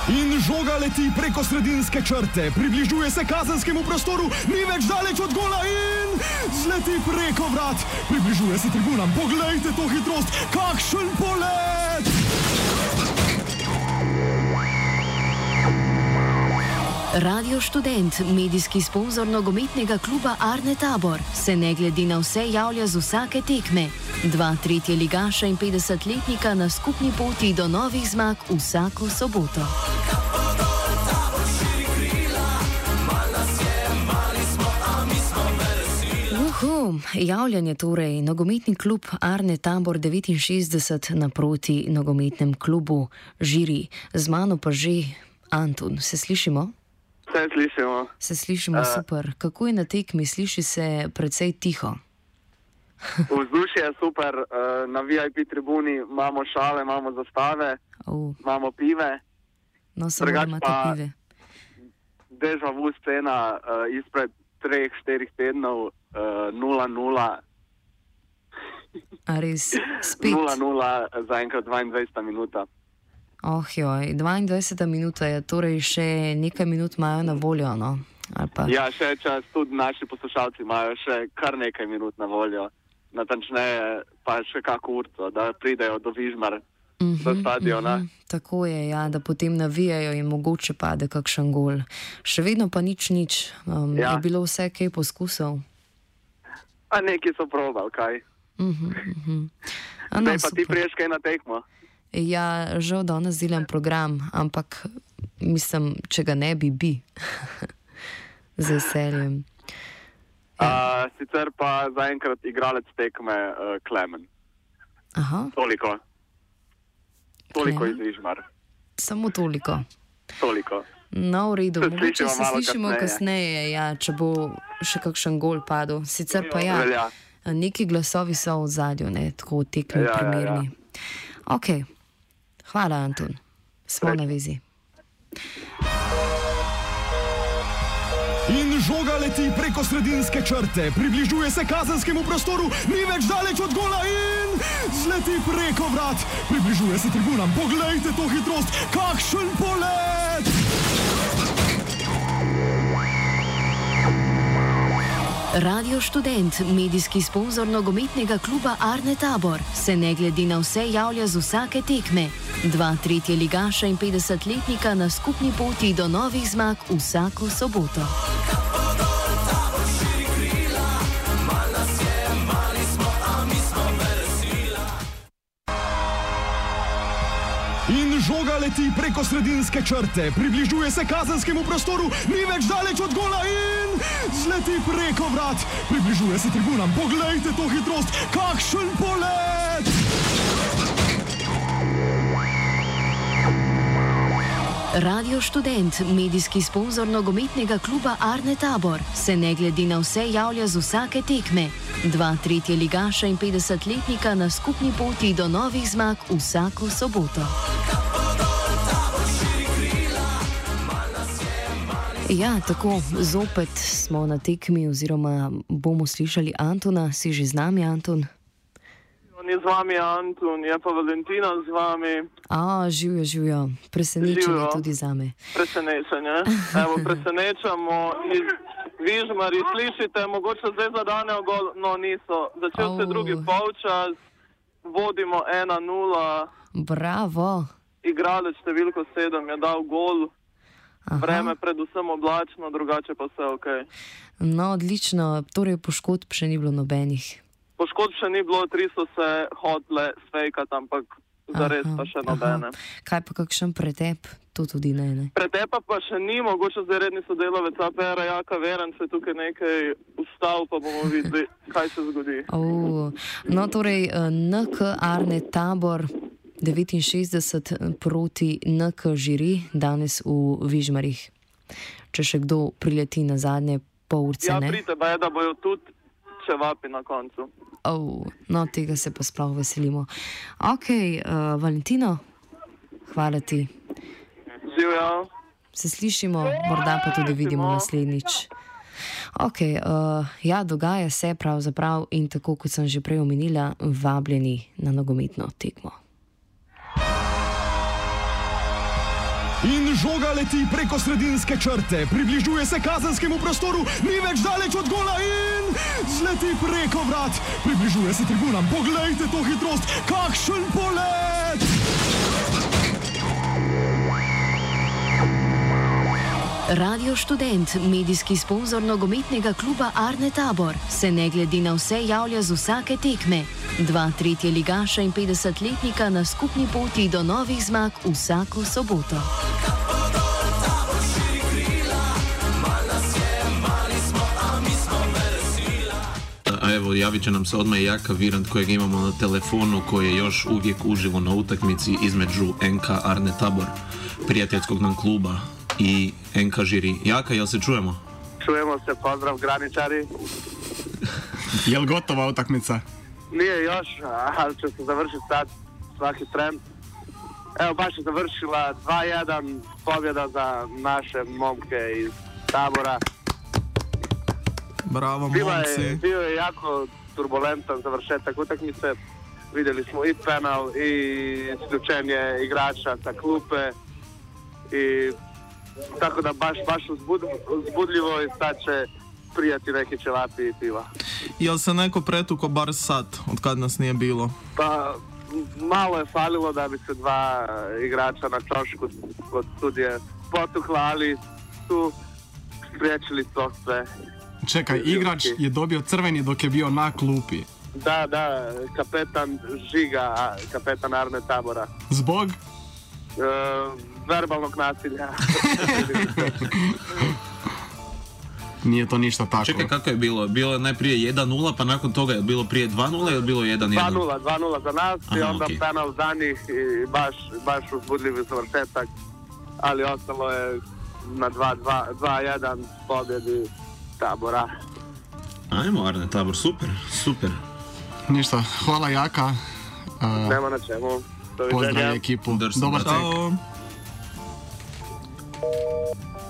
In žoga leti preko sredinske črte, približuje se kazenskemu prostoru, ni več daleč od gola in zleti preko vrat, približuje se tribunam. Poglejte to hitrost, kakšen polet! Radio Študent, medijski sponzor nogometnega kluba Arne Tabor, se ne glede na vse javlja z vsake tekme. 2 tretjeligaša in 50-letnika na skupni poti do novih zmag vsako soboto. Javljanje torej, nogometni klub Arne Tabor 69 naproti nogometnem klubu Žiri. Z mano pa že Anton, se slišimo? Se slišimo, super. Kako je na tekmi? Sliši se precej tiho. Vzdušje je super, na VIP tribuni imamo šale, imamo zastave, imamo pive. No, samo da imate pive. Deja vu scena izpred 3-4 tednov, 0-0. A res, spet? 0-0, zaenkrat 22 minuta. Joj, 22 minuta je, torej še nekaj minut imajo na voljo, no? Ja, še čas, tudi naši poslušalci imajo še kar nekaj minut na voljo. Natančneje pa še kako urco, da pridejo do Vižmar, do stadiona. Tako je, ja, da potem navijajo in mogoče pade kakšen gol. Še vedno pa nič. Je bilo vse kaj poskusov? A neki so probali, kaj? Zdaj pa ti priješ kaj na tekmo? Ja, žal danes delam program, ampak mislim, če ga ne bi. Z veseljem. Sicer pa zaenkrat igralec tekme Klemen. Aha. Toliko iz Vižmar. Samo toliko? Toliko. No, v redu, mogoče se slišimo kasneje, ja, če bo še kakšen gol padel. Sicer pa ja, neki glasovi so v zadju, ne, tako tekmi primerni. Ok. Hvala, Anton. Smo na vezi. In žoga leti preko sredinske črte, približuje se kazenskemu prostoru, ni več daleč od gola in zleti preko vrat, približuje se tribunam. Poglejte to hitrost, kakšen polet! Radio Študent, medijski sponzor nogometnega kluba Arne Tabor, se ne glede na vse javlja z vsake tekme. 2 tretjeligaša in 50-letnika na skupni poti do novih zmag vsako soboto. In žoga leti preko sredinske črte, približuje se kazenskemu prostoru, ni več daleč od gola in zleti preko vrat, približuje se tribunam. Poglejte to hitrost, kakšen polet! Radio Študent, medijski sponzor nogometnega kluba Arne Tabor, se ne glede na vse javlja z vsake tekme. 2 tretjeligaša in 50-letnika na skupni poti do novih zmag vsako soboto. Ja, tako, zopet smo na tekmi oziroma bomo slišali Antona. Si že z nami, Anton? Ni z vami Anton, je pa Valentina z vami. Živijo. Presenečenje tudi zame. Presenečenje. Evo, presenečamo iz Vižmari. Slišite, mogoče zdaj zadanejo gol, no niso. Začel se drugi polčas, vodimo 1-0. Bravo. Igralec številko 7 je dal gol. Vreme predvsem oblačno, drugače pa vse ok. No, odlično. Torej poškodb še ni bilo nobenih. Poškodb še ni bilo, 3 so se hotle sfejkati, ampak zares pa še nobene. Kaj pa kakšen pretep? To tudi ne. Pretepa pa še ni, mogoče zdaj redni sodelavec APR Jaka Veren se tukaj nekaj ustal, pa bomo videli, kaj se zgodi. No, torej NK Arne Tabor 69 proti NK Žiri danes v Vižmarih. Če še kdo prileti na zadnje pol urce, ne? Ja, prite, pa je, da bojo tudi čevapi na koncu. No, tega se pa sploh veselimo. Ok, Valentino, hvala ti. Živjo. Se slišimo, morda pa tudi vidimo naslednjič. Ok, ja, dogaja se pravzaprav in tako, kot sem že prej omenila, vabljeni na nogometno tekmo. In žoga leti preko sredinske črte, približuje se kazenskemu prostoru, ni več daleč od gola in zleti preko vrat, približuje se tribunam. Poglejte to hitrost, kakšen polet! Radio Študent, medijski sponzor nogometnega kluba Arne Tabor, se ne glede na vse javlja z vsake tekme. 2 tretjeligaša in 50-letnika na skupni poti do novih zmag vsako soboto. Evo, javit će nam se odmah Jaka Virant kojeg imamo na telefonu, koji je još uvijek uživo na utakmici između NK Arne Tabor, prijateljskog nam kluba, i NK Žiri. Jaka, jel se čujemo? Čujemo se, pozdrav graničari. Jel gotova utakmica? Nije još, ali će se završiti sad svaki tren. Evo, baš je završila 2-1 pobjeda za naše momke iz Tabora. Bravo, momci. Bio je jako turbulentan završetak utakmice. Vidjeli smo i penal i isključenje igrača sa klupe. I tako da baš uzbudljivo i sad će prijati neki ćevapi i piva. Jel se neko pretuko bar sad, od kad nas nije bilo? Pa, malo je falilo da bi se 2 igrača na čošku kod studije potukla, ali su spriječili to sve. Čekaj, igrač je dobio crveni dok je bio na klupi. Da, kapetan Žiga, kapetan Arne Tabora. Zbog? Verbalnog nasilja. Nije to ništa tako. Čekaj, kako je bilo? Bilo je najprije 1-0, pa nakon toga je bilo prije 2-0 ili bilo 1-1? 2-0 za nas. Aha, i onda penal za njih i baš uzbudljivi završetak, ali ostalo je na 2-1 pobjedi Tabora. Ajmo Arne Tabor, super. Ništa, hvala Jaka. Nema na čemu. Pozdrav ekipu. Dobar tek.